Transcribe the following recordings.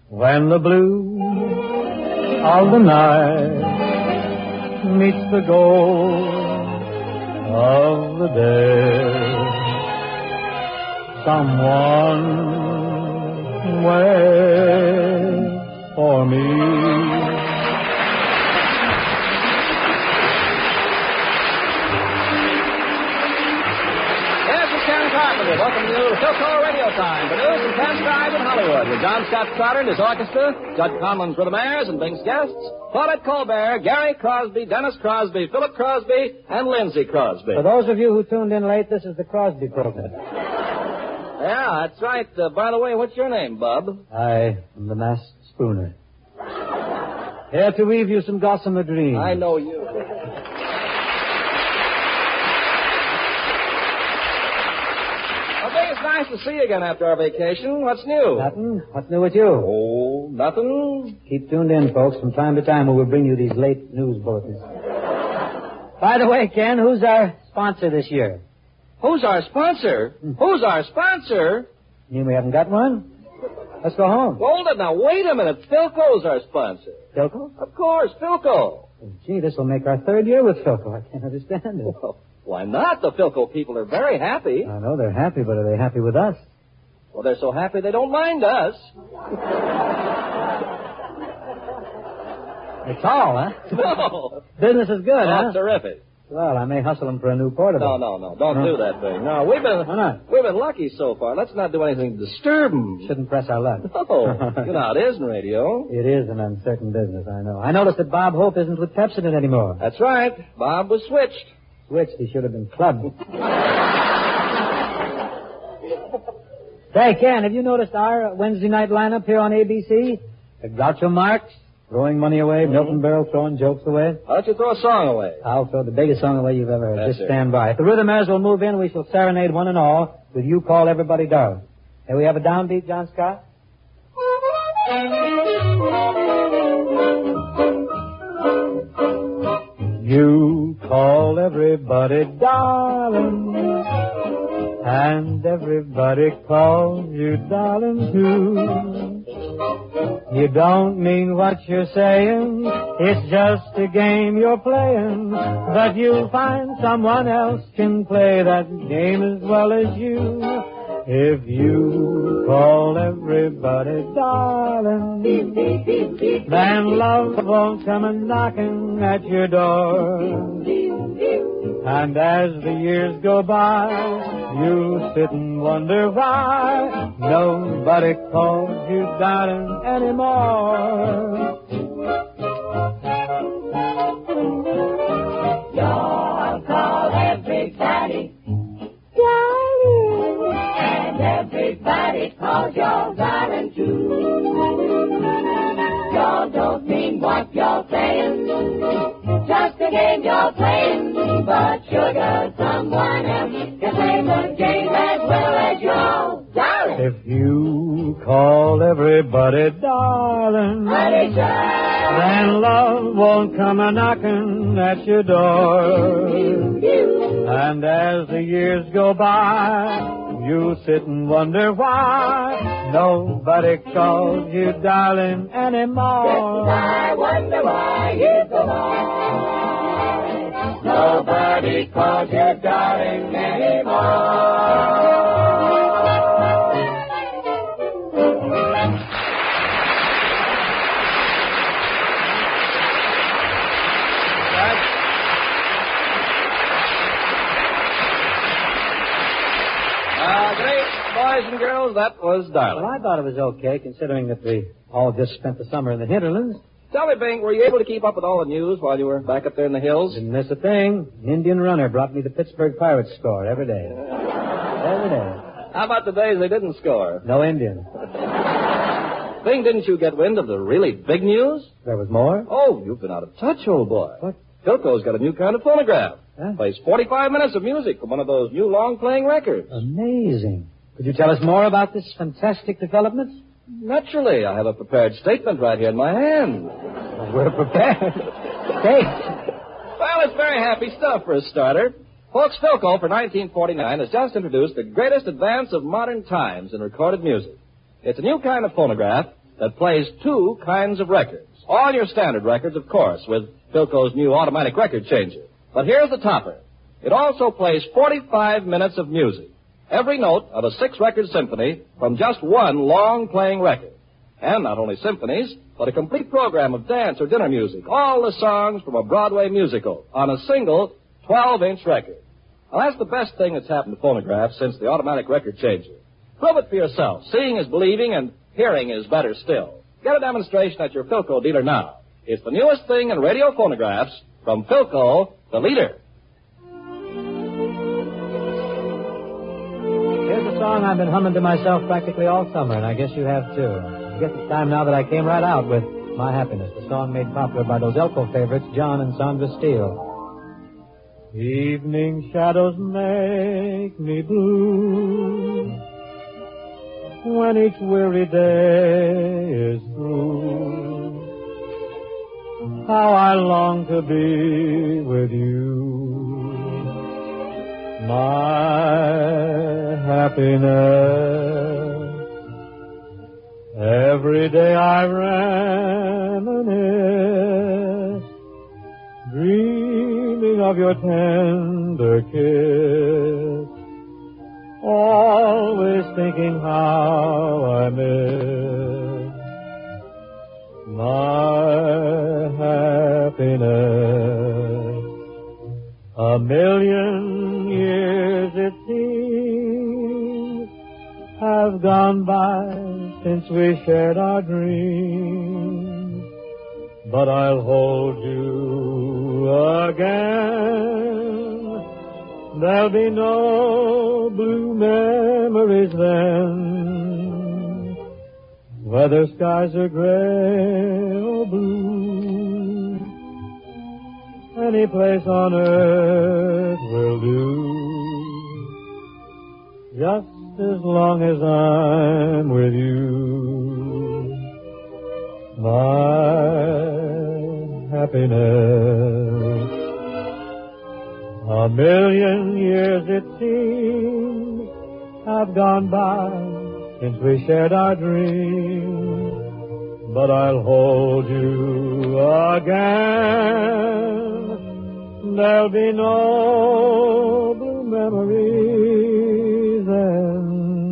When the blue of the night meets the gold of the day, someone waits for me. Welcome to Philco Radio Time. Produced and transcribed in Hollywood with John Scott Stoddard and his orchestra, Judd Conlon's Rhythmaires and Bink's guests, Paulette Colbert, Gary Crosby, Dennis Crosby, Philip Crosby, and Lindsay Crosby. For those of you who tuned in late, this is the Crosby program. Yeah, that's right. By the way, what's your name, Bub? I am the Masked Spooner. Here to weave you some gossamer dreams. I know you. It's nice to see you again after our vacation. What's new? Nothing. What's new with you? Oh, nothing. Keep tuned in, folks. From time to time, we will bring you these late news bulletins. By the way, Ken, who's our sponsor this year? Who's our sponsor? Who's our sponsor? You mean we haven't got one? Let's go home. Hold it now. Wait a minute. Philco's our sponsor. Philco? Of course, Philco. Oh, gee, this will make our third year with Philco. I can't understand it. Well, why not? The Philco people are very happy. I know they're happy, but are they happy with us? Well, they're so happy they don't mind us. It's all, huh? No. Business is good, huh? Terrific. Well, I may hustle them for a new portable. No. Don't do that thing. No, we've been... Why not? We've been lucky so far. Let's not do anything to disturb them. Shouldn't press our luck. No. You know how it is in radio. It is an uncertain business, I know. I noticed that Bob Hope isn't with Pepsodent anymore. That's right. Bob was switched. Switched. He should have been clubbed. Say, Ken, have you noticed our Wednesday night lineup here on ABC? Groucho Marx, throwing money away, Milton Berle throwing jokes away. Why don't you throw a song away? I'll throw the biggest song away you've ever heard. That's Just stand by. If the Rhythmaires will move in, we shall serenade one and all with You Call Everybody Darling. Here we have a downbeat, John Scott. You call everybody darling, and everybody calls you darling too. You don't mean what you're saying, it's just a game you're playing, but you'll find someone else can play that game as well as you. If you call everybody darling, then love won't come a-knocking at your door. And as the years go by, you'll sit and wonder why nobody calls you darling anymore. You'll call everybody darling, and everybody calls you darling too. You don't mean what you're saying, just a game you're playing, but sugar, someone else can play the game as well as you, darling. If you call everybody darling, then love won't come a-knocking at your door. And as the years go by, you sit and wonder why nobody calls you darling anymore. Yes, I wonder why you go on. Nobody calls you darling anymore. Great, boys and girls, that was darling. Well, I thought it was okay, considering that we all just spent the summer in the hinterlands. Tell me, Bing, were you able to keep up with all the news while you were back up there in the hills? Didn't miss a thing. An Indian runner brought me the Pittsburgh Pirates score every day. Every day. How about the days they didn't score? No Indian. Bing, didn't you get wind of the really big news? There was more? Oh, you've been out of touch, old boy. What? Philco's got a new kind of phonograph. Huh? Plays 45 minutes of music from one of those new long-playing records. Amazing. Could you tell us more about this fantastic development? Naturally. I have a prepared statement right here in my hand. Well, we're prepared. Hey. Well, it's very happy stuff for a starter. Folks, Philco for 1949 has just introduced the greatest advance of modern times in recorded music. It's a new kind of phonograph that plays two kinds of records. All your standard records, of course, with Philco's new automatic record changer. But here's the topper. It also plays 45 minutes of music, every note of a 6-record symphony from just one long-playing record. And not only symphonies, but a complete program of dance or dinner music, all the songs from a Broadway musical on a single 12-inch record. Well, that's the best thing that's happened to phonographs since the automatic record changer. Prove it for yourself. Seeing is believing, and hearing is better still. Get a demonstration at your Philco dealer now. It's the newest thing in radio phonographs from Philco, the leader. Here's a song I've been humming to myself practically all summer, and I guess you have too. I guess it's time now that I came right out with My Happiness, the song made popular by those Elko favorites, John and Sandra Steele. Evening shadows make me blue when each weary day is through. How I long to be with you, my happiness. Every day I reminisce, dreaming of your tender kiss, always thinking how I miss my happiness. A million years it seems have gone by since we shared our dreams, but I'll hold you again. There'll be no blue memories then, whether skies are gray or blue. Any place on earth will do, just as long as I'm with you, my happiness. A million years it seems have gone by since we shared our dreams, but I'll hold you again. There'll be no blue memories then,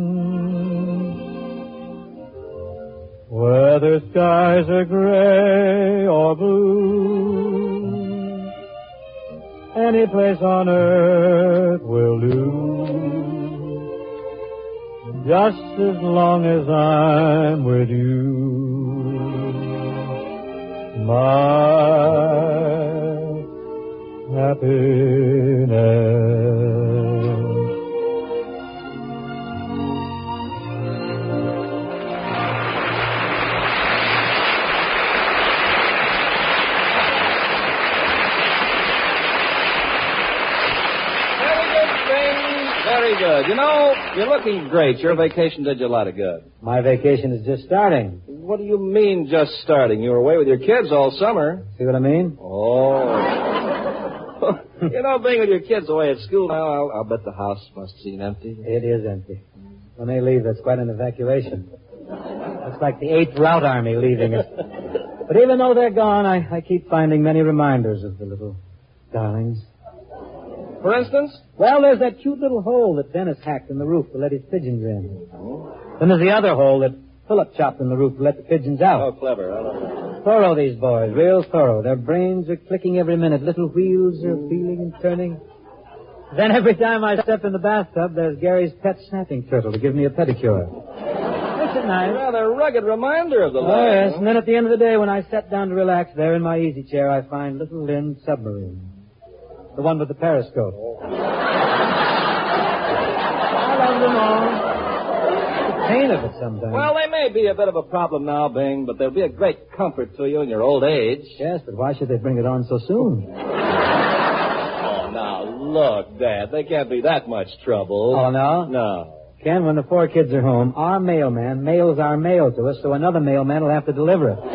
whether skies are gray or blue. Any place on earth will do, just as long as I'm with you, my happiness. Very good. You know, you're looking great. Your vacation did you a lot of good. My vacation is just starting. What do you mean just starting? You were away with your kids all summer. See what I mean? Oh. You know, being with your kids away at school now, I'll bet the house must seem empty. It is empty. When they leave, that's quite an evacuation. It's like the 8th Route Army leaving us. But even though they're gone, I keep finding many reminders of the little darlings. For instance? Well, there's that cute little hole that Dennis hacked in the roof to let his pigeons in. Then there's the other hole that Philip chopped in the roof to let the pigeons out. Oh, clever. I don't know. Thorough, these boys, real thorough. Their brains are clicking every minute. Little wheels are feeling and turning. Then every time I step in the bathtub, there's Gary's pet snapping turtle to give me a pedicure. Isn't it nice? A rather rugged reminder of the Oh, life. yes. And then at the end of the day, when I sit down to relax there in my easy chair, I find little Lynn's submarine. The one with the periscope. I love them all. The pain of it sometimes. Well, they may be a bit of a problem now, Bing, but they'll be a great comfort to you in your old age. Yes, but why should they bring it on so soon? Oh, now, look, Dad, they can't be that much trouble. Oh, no? No. Ken, when the 4 kids are home, our mailman mails our mail to us, so another mailman will have to deliver it.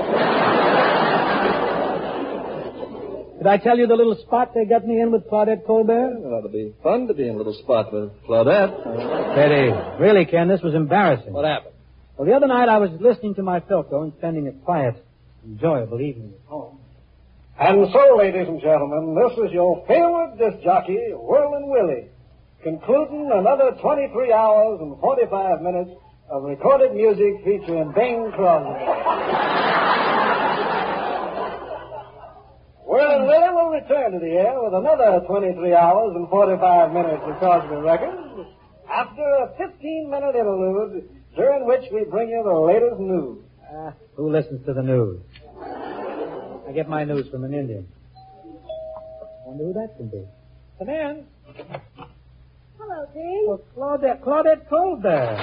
Did I tell you the little spot they got me in with Claudette Colbert? It ought to be fun to be in a little spot with Claudette. Betty, really, Ken, this was embarrassing. What happened? Well, the other night I was listening to my Philco and spending a quiet, enjoyable evening at home. And so, ladies and gentlemen, this is your favorite disc jockey, Whirlin' Willie, concluding another 23 hours and 45 minutes of recorded music featuring Bing Crosby. Whirlin' Willie will return to the air with another 23 hours and 45 minutes of Crosby records after a 15-minute interlude during which we bring you the latest news. Who listens to the news? I get my news from an Indian. Wonder who that can be. Come in. Hello, Bing. Well, Claudette Colbert.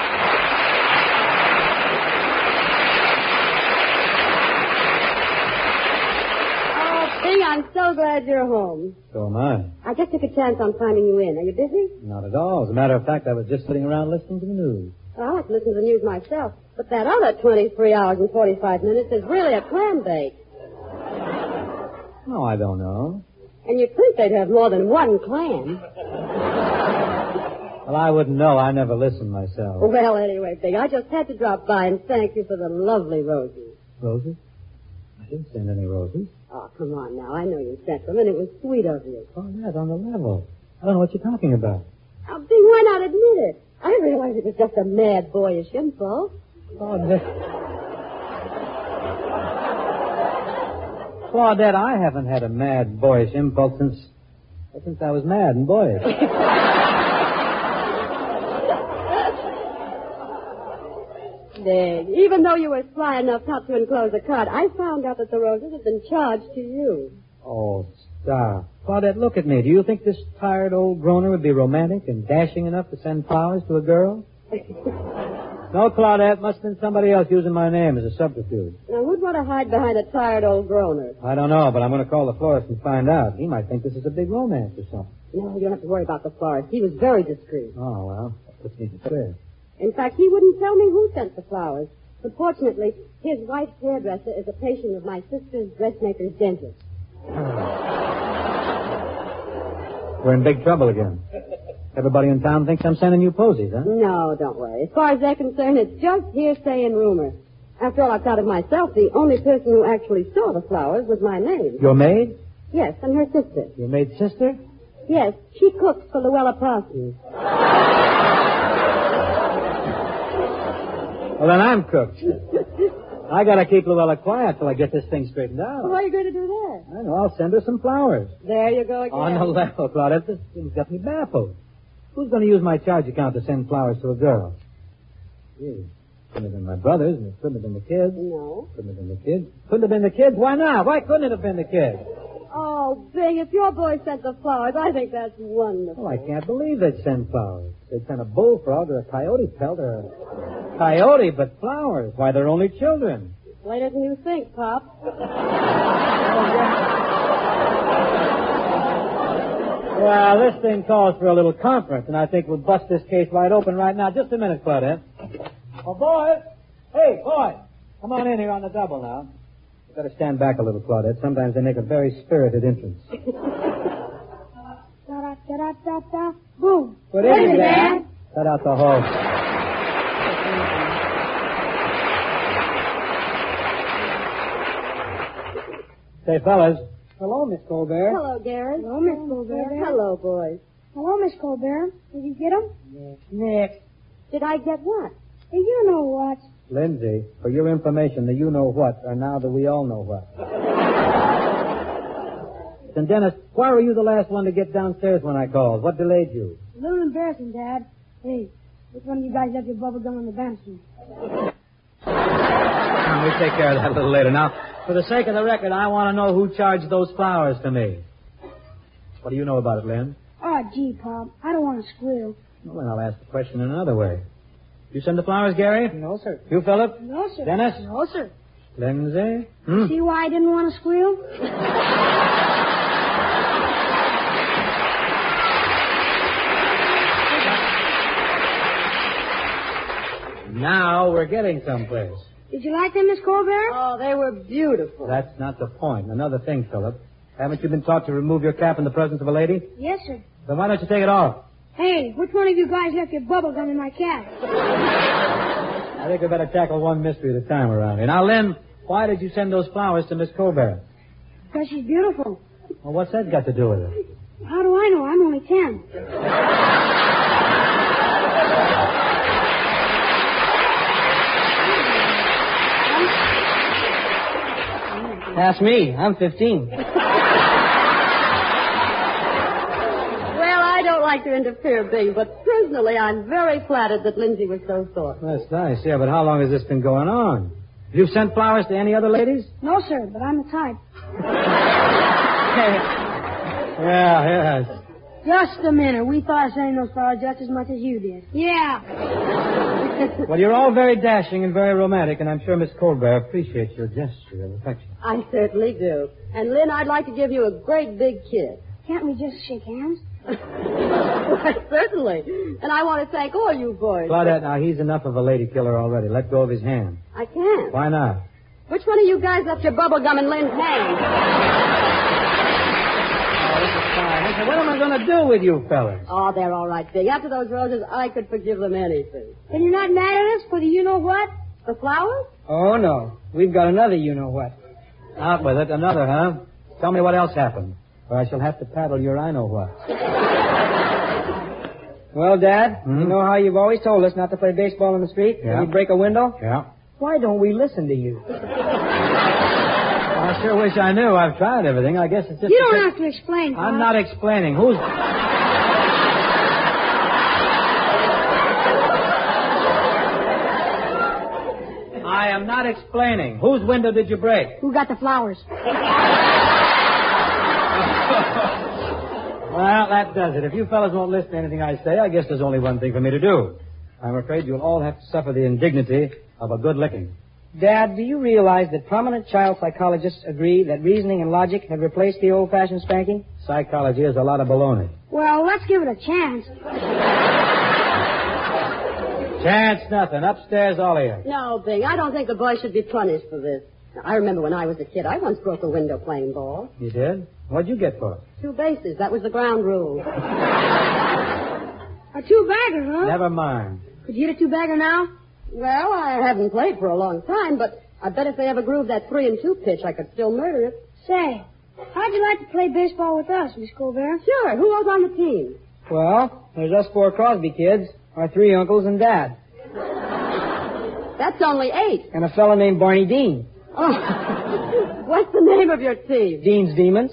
Oh, Bing, I'm so glad you're home. So am I. I just took a chance on finding you in. Are you busy? Not at all. As a matter of fact, I was just sitting around listening to the news. Well, I like to listen to the news myself. But that other 23 hours and 45 minutes is really a clam bake. No, I don't know. And you'd think they'd have more than one clam. Well, I wouldn't know. I never listen myself. Well, anyway, Bing, I just had to drop by and thank you for the lovely roses. Roses? I didn't send any roses. Oh, come on now. I know you sent them, and it was sweet of you. Oh, yes, on the level. I don't know what you're talking about. Oh, Bing, why not admit it? I realized it was just a mad, boyish impulse. Claudette, I haven't had a mad, boyish impulse since I was mad and boyish. Dig. Even though you were sly enough not to enclose a card, I found out that the roses had been charged to you. Oh, stop. Claudette, look at me. Do you think this tired old groaner would be romantic and dashing enough to send flowers to a girl? No, Claudette, must have been somebody else using my name as a subterfuge. Now, who'd want to hide behind a tired old groaner? I don't know, but I'm going to call the florist and find out. He might think this is a big romance or something. No, you don't have to worry about the florist. He was very discreet. Oh, well, that puts me to clear. In fact, he wouldn't tell me who sent the flowers. But fortunately, his wife's hairdresser is a patient of my sister's dressmaker's dentist. We're in big trouble again. Everybody in town thinks I'm sending you posies, huh? No, don't worry. As far as they're concerned, it's just hearsay and rumor. After all, I've got it myself. The only person who actually saw the flowers was my maid. Your maid? Yes, and her sister. Your maid's sister? Yes, she cooks for Luella Parsons. Well, then I'm cooked. I gotta keep Luella quiet till I get this thing straightened out. Well, what are you going to do there? I know, I'll send her some flowers. There you go again. On the level, Claudette. This thing's got me baffled. Who's going to use my charge account to send flowers to a girl? Gee, couldn't have been my brothers, and it couldn't have been the kids. No. Couldn't have been the kids. Couldn't have been the kids? Why not? Why couldn't it have been the kids? Oh, Bing, if your boy sent the flowers, I think that's wonderful. Well, I can't believe they'd send flowers. They'd send a bullfrog or a coyote pelt or a coyote, but flowers. Why, they're only children. Later than you think, Pop. Well, this thing calls for a little conference, and I think we'll bust this case wide open right now. Just a minute, Claudette. Oh, boys. Hey, boys. Come on in here on the double now. You better stand back a little, Claudette. Sometimes they make a very spirited entrance. Da-da-da-da-da-da. Boom. Good evening, Dad. Cut out the hole. Say, fellas. Hello, Miss Colbert. Hello, Garrett. Hello, Miss Colbert. Hello, boys. Hello, Miss Colbert. Did you get them? Next. Did I get what? Hey, you know what? Lindsay, for your information, the you-know-what are now the we-all-know-what. And Dennis, why were you the last one to get downstairs when I called? What delayed you? A little embarrassing, Dad. Hey, which one of you guys left your bubble gum on the banister? We'll take care of that a little later. Now, for the sake of the record, I want to know who charged those flowers to me. What do you know about it, Lynn? Oh, gee, Pop. I don't want to squeal. Well, then I'll ask the question in another way. You send the flowers, Gary? No, sir. You, Philip? No, sir. Dennis? No, sir. Lindsay? See why I didn't want to squeal? Now we're getting someplace. Did you like them, Miss Colbert? Oh, they were beautiful. That's not the point. Another thing, Philip. Haven't you been taught to remove your cap in the presence of a lady? Yes, sir. Then why don't you take it off? Hey, which one of you guys left your bubble gum in my cap? Now, I think we better tackle one mystery at a time around here. Now, Lynn, why did you send those flowers to Miss Colbert? Because she's beautiful. Well, what's that got to do with it? How do I know? I'm only 10. Ask me. I'm 15. Well, I don't like to interfere, Bing, but personally, I'm very flattered that Lindsay was so thoughtful. That's nice, yeah, but how long has this been going on? You've sent flowers to any other ladies? No, sir, but I'm the type. Yeah, yes. Just a minute. We thought of sending those flowers just as much as you did. Yeah. Well, you're all very dashing and very romantic, and I'm sure Miss Colbert appreciates your gesture of affection. I certainly do. And, Lynn, I'd like to give you a great big kiss. Can't we just shake hands? Why, certainly. And I want to thank all you boys. Claudette, now, he's enough of a lady killer already. Let go of his hand. I can't. Why not? Which one of you guys left your bubble gum in Lynn's hand? Oh, this is fine. Listen, what am I going to do with you fellas? Oh, they're all right, Big. After those roses, I could forgive them anything. Then you're not mad at us for the you-know-what? The flowers? Oh, no. We've got another you-know-what. Out with it. Another, huh? Tell me what else happened, or I shall have to paddle your I-know-what. Well, Dad, you know how you've always told us not to play baseball in the street Yeah. when you break a window? Yeah. Why don't we listen to you? I sure wish I knew. I've tried everything. I guess it's just... You don't have to explain, Pop. I'm not explaining. Who's... I am not explaining. Whose window did you break? Who got the flowers? Well, that does it. If you fellas won't listen to anything I say, I guess there's only one thing for me to do. I'm afraid you'll all have to suffer the indignity of a good licking. Dad, do you realize that prominent child psychologists agree that reasoning and logic have replaced the old-fashioned spanking? Psychology is a lot of baloney. Well, let's give it a chance. Chance nothing. Upstairs, all of you. No, Bing, I don't think the boys should be punished for this. Now, I remember when I was a kid, I once broke a window playing ball. You did? What'd you get for it? 2 bases. That was the ground rule. A two-bagger, huh? Never mind. Could you hit a two-bagger now? Well, I haven't played for a long time, but I bet if they ever grooved that 3-2 pitch, I could still murder it. Say, how'd you like to play baseball with us, Miss Colbert? Sure. Who was on the team? Well, there's us 4 Crosby kids, our 3 uncles and Dad, That's only 8. and a fellow named Barney Dean. Oh. What's the name of your team? Dean's Demons.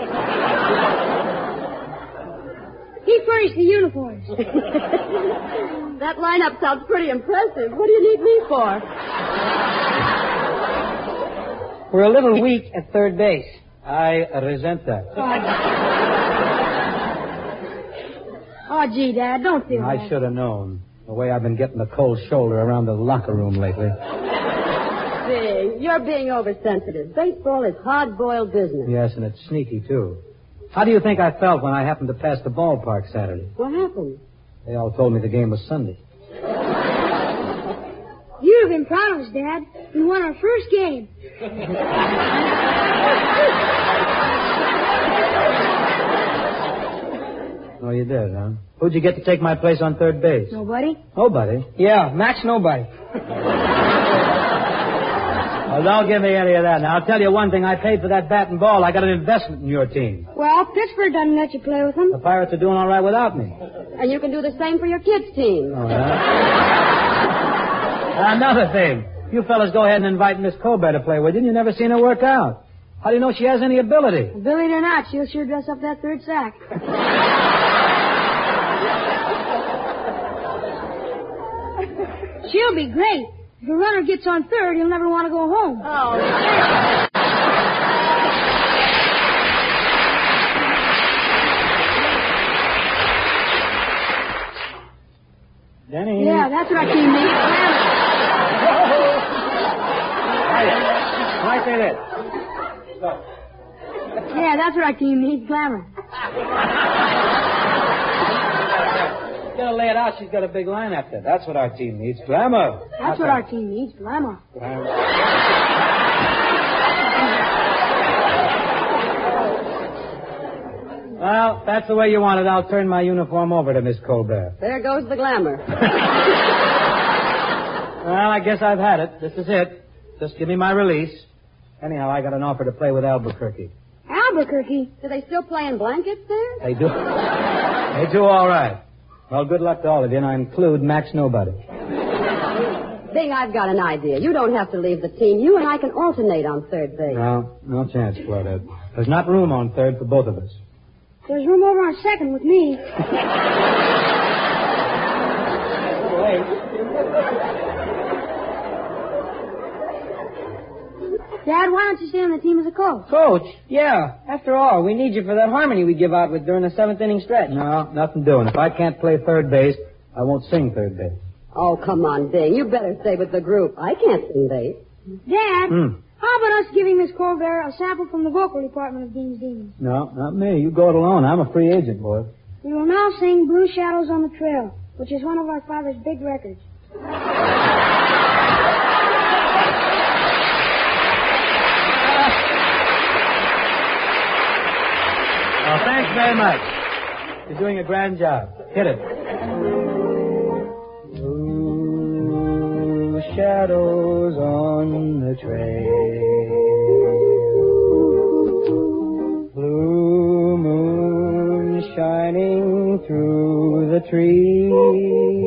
He furnished the uniforms. That lineup sounds pretty impressive. What do you need me for? We're a little weak at third base. I resent that. Oh, gee, Dad, don't feel I bad. should have known. The way I've been getting the cold shoulder around the locker room lately. Bing, you're being oversensitive. Baseball is hard-boiled business. Yes, and it's sneaky, too. How do you think I felt when I happened to pass the ballpark Saturday? What happened? They all told me the game was Sunday. You'd have been proud of us, Dad. We won our first game. Oh, you did, huh? Who'd you get to take my place on third base? Nobody? Nobody. Yeah, Max Nobody. Well, don't give me any of that. Now, I'll tell you one thing. I paid for that bat and ball. I got an investment in your team. Well, Pittsburgh doesn't let you play with them. The Pirates are doing all right without me. And you can do the same for your kids' team. Oh, yeah? Another thing. You fellas go ahead and invite Miss Colbert to play with you, and you never seen her work out. How do you know she has any ability? Believe it or not, she'll sure dress up that third sack. She'll be great. If a runner gets on third, he'll never want to go home. Oh, Denny. Yeah, that's what our team needs. I say this. Yeah, that's what our team needs, glamour. Gotta lay it out. She's got a big line after. That's what our team needs. Glamour. That's what our team needs, glamour. Well, that's the way you want it. I'll turn my uniform over to Miss Colbert. there goes the glamour. Well, I guess I've had it. This is it. Just give me my release. Anyhow, I got an offer to play with Albuquerque. Albuquerque? Do they still play in blankets there? They do. They do all right. Well, good luck to all of you, and I include Max Nobody. Bing, I've got an idea. You don't have to leave the team. You and I can alternate on third base. No chance, Claudette. There's not room on third for both of us. There's room over on second with me. Dad, why don't you stay on the team as a coach? Coach? Yeah. After all, we need you for that harmony we give out with during the seventh inning stretch. No, nothing doing. If I can't play third base, I won't sing third base. Oh, come on, Bing. You better stay with the group. I can't sing bass. Dad, how about us giving Miss Colbert a sample from the vocal department of Dean's Demons? No, not me. You go it alone. I'm a free agent, boy. We will now sing Blue Shadows on the Trail, which is one of our father's big records. Well, thanks very much. You're doing a grand job. Hit it. Blue shadows on the trail. Blue moon shining through the trees.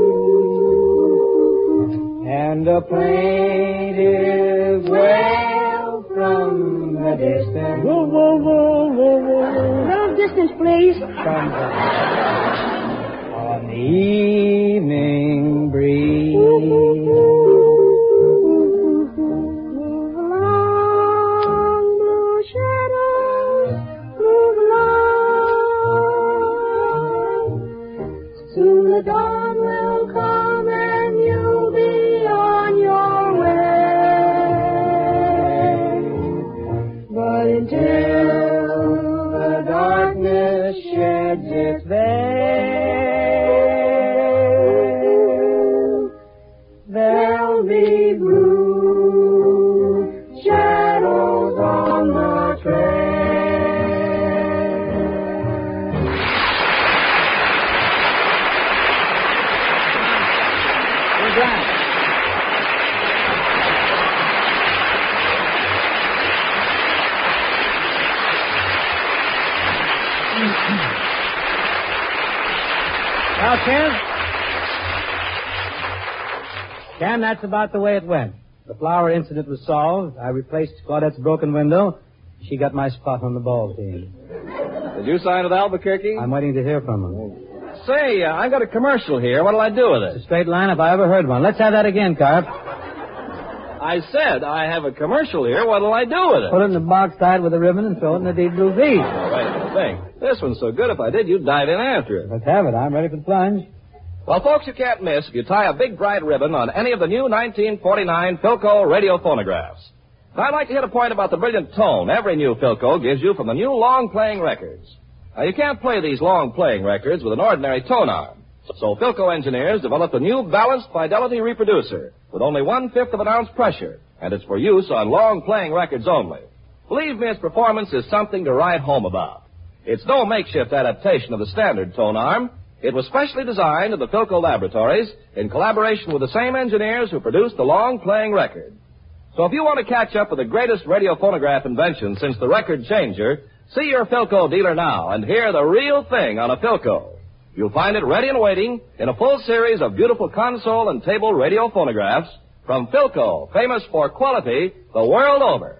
And a plaintive wail from the distance. Whoa, whoa, whoa, whoa, whoa. No distance, please. Comes on the evening breeze. Move along, blue shadows, move along. Soon the dawn will come and you'll be on your way. But until the darkness sheds its veil, there'll be blue shadows on the trail. We're done. Well, Ken, that's about the way it went. The flower incident was solved. I replaced Claudette's broken window. She got my spot on the ball team. Did you sign with Albuquerque? I'm waiting to hear from her. Say, I got a commercial here. What'll I do with It's it? a straight line if I ever heard one. Let's have that again, Carp. I said I have a commercial here. What'll I do with it? Put it in the box tied with a ribbon and throw it in the deep blue V. Oh, wait a minute. This one's so good, if I did, you'd dive in after it. Let's have it. I'm ready for the plunge. Well, folks, you can't miss if you tie a big bright ribbon on any of the new 1949 Philco radio phonographs. Now, I'd like to hit a point about the brilliant tone every new Philco gives you from the new long-playing records. Now, you can't play these long-playing records with an ordinary tone arm. So Philco engineers developed a new balanced fidelity reproducer with only 1/5 of an ounce pressure, and it's for use on long-playing records only. Believe me, its performance is something to write home about. It's no makeshift adaptation of the standard tone arm. It was specially designed at the Philco laboratories in collaboration with the same engineers who produced the long-playing record. So if you want to catch up with the greatest radio phonograph invention since the record changer, see your Philco dealer now and hear the real thing on a Philco. You'll find it ready and waiting in a full series of beautiful console and table radio phonographs from Philco, famous for quality the world over.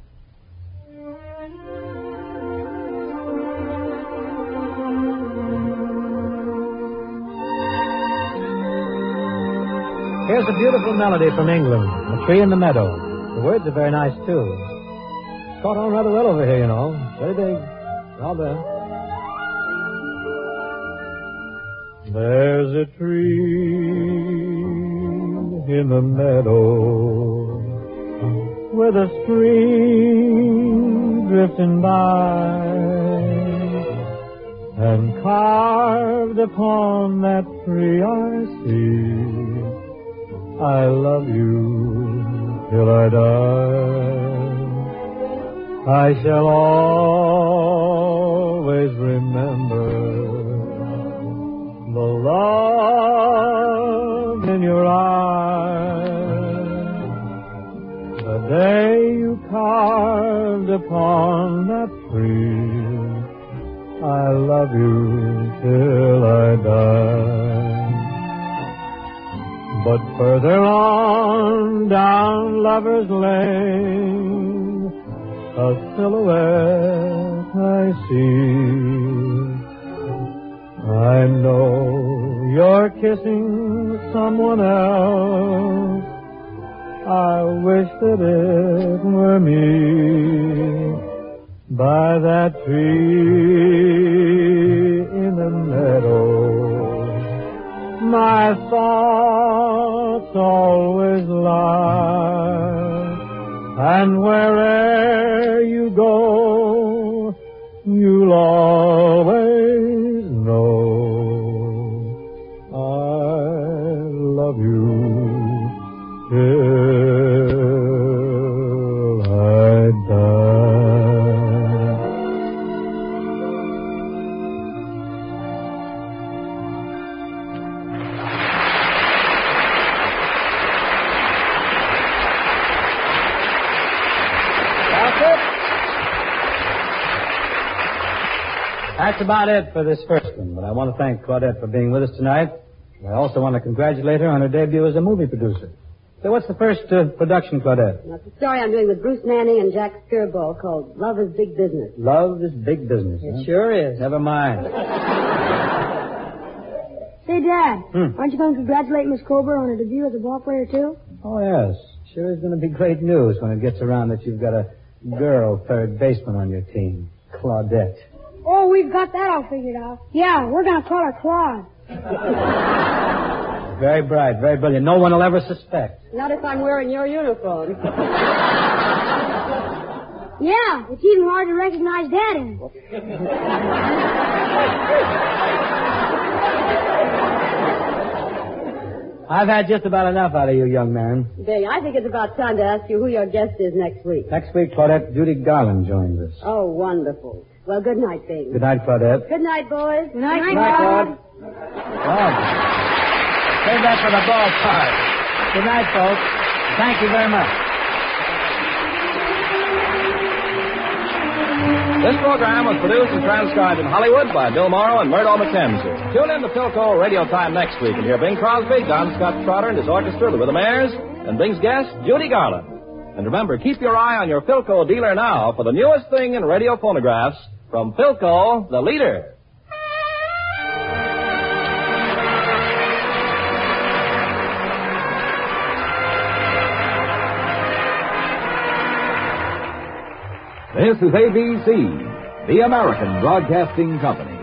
Here's a beautiful melody from England, A Tree in the Meadow. The words are very nice, too. It's caught on rather well over here, you know. Very big. All there. There's a tree in the meadow with a stream drifting by, and carved upon that tree I see, I love you till I die. I shall always remember the love in your eyes day you carved upon that tree, I love you till I die. But further on down Lover's Lane, a silhouette I see. I know you're kissing someone else. I wish that it were me by that tree in the meadow. My thoughts always lie, and where'er you go, you'll always know I love you till I die. That's about it for this first one, but I want to thank Claudette for being with us tonight. I also want to congratulate her on her debut as a movie producer. So what's the first production, Claudette? That's a story I'm doing with Bruce Manning and Jack Skirball called Love is Big Business. Love is big business. It huh? sure is. Never mind. Say, Dad, aren't you going to congratulate Miss Cobra on her debut as a ball player, too? Oh, yes. Sure is going to be great news when it gets around that you've got a girl third baseman on your team, Claudette. Oh, we've got that all figured out. Yeah, we're going to call her Claude. Very bright, very brilliant. No one will ever suspect. Not if I'm wearing your uniform. Yeah, it's even hard to recognize Dad in it. I've had just about enough out of you, young man. Day, I think it's about time to ask you who your guest is next week. Next week, Claudette, Judy Garland joins us. Oh, wonderful. Well, good night, Bing. Good night, Claudette. Good night, boys. Good night, Claude. Save that for the ballpark. Good night, folks. Thank you very much. This program was produced and transcribed in Hollywood by Bill Morrow and Murdo McKenzie. Tune in to Philco Radio Time next week and hear Bing Crosby, John Scott Trotter and his orchestra, the Rhythmaires, and Bing's guest, Judy Garland. And remember, keep your eye on your Philco dealer now for the newest thing in radio phonographs from Philco, the leader. This is ABC, the American Broadcasting Company.